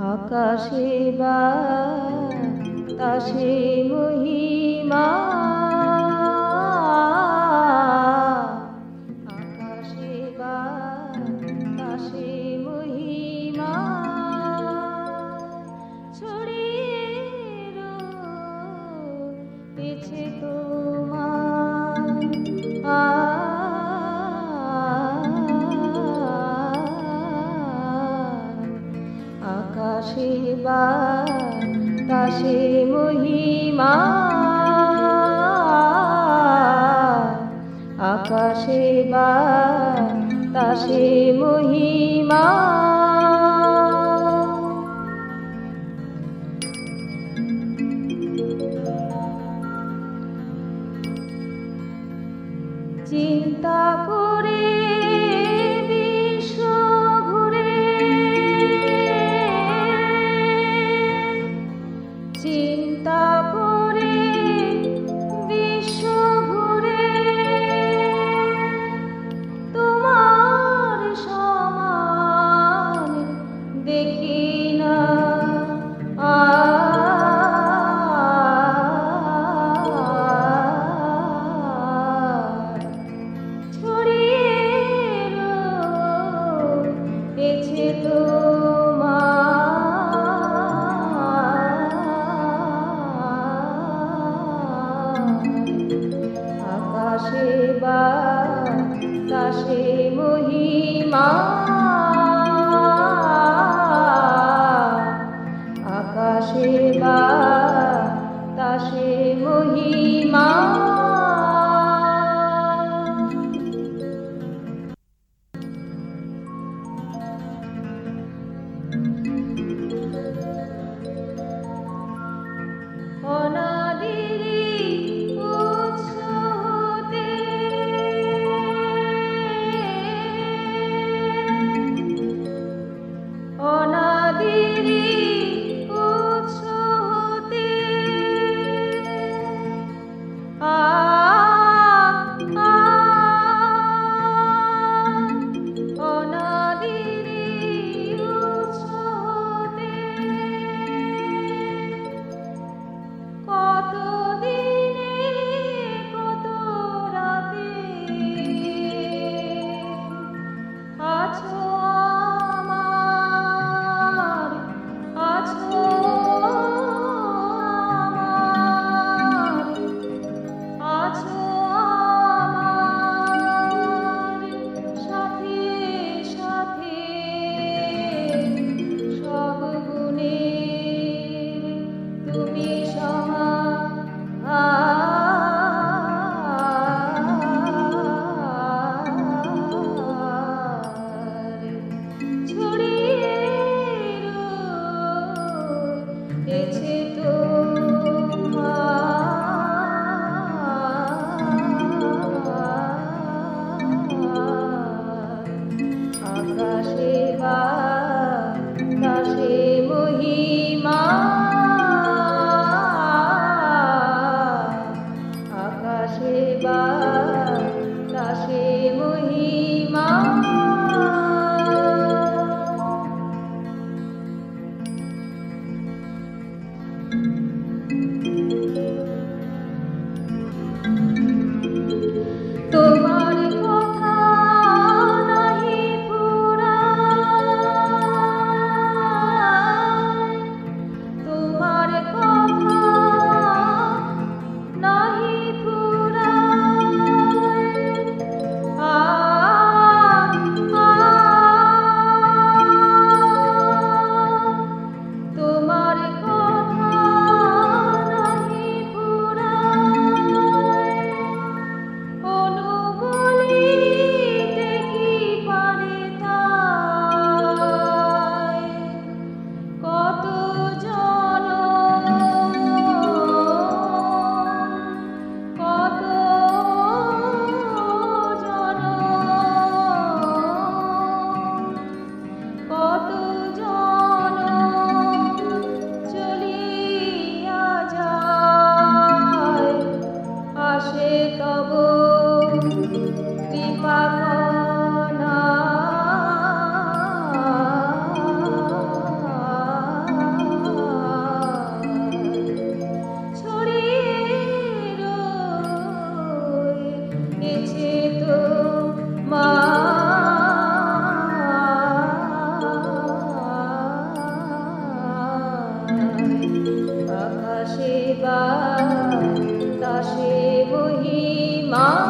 আকাশে বাতাসে মহিমা, আকাশে বাতাসে মহিমা ছড়িয়ে রয়েছে তোমার। আকাশে বাতাসে মহিমা, আকাশে বাতাসে মহিমা চিন্তা করে চিন্তা করে বিশ্ব ঘুরে তোমার সমান দেখি না ছড়িয়ে রয়েছে আকাশে বাতাসে মহিমা, আকাশে বাতাসে মহিমা আকাশে বাতাসে মহিমা, আকাশে বাতাসে মহিমা তোমার কথা নাহি ফুরায়, তোমার কথা নাহি ফুরায় তোমার কথা নাহি ফুরায় অনুবলিতে কি পারে তাই কত কত কত চলিয়া যায় আসে তব কৃপা সেবা দাসে মহিমা